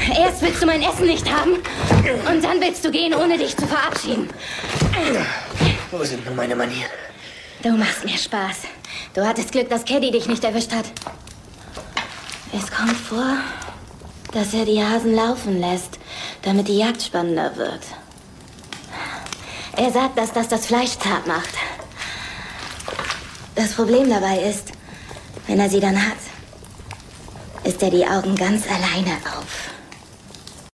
Erst willst du mein Essen nicht haben und dann willst du gehen, ohne dich zu verabschieden. Wo sind nun meine Manieren? Du machst mir Spaß. Du hattest Glück, dass Caddy dich nicht erwischt hat. Es kommt vor, dass er die Hasen laufen lässt, damit die Jagd spannender wird. Er sagt, dass das Fleisch zart macht. Das Problem dabei ist, wenn er sie dann hat, ist er die Augen ganz alleine auf.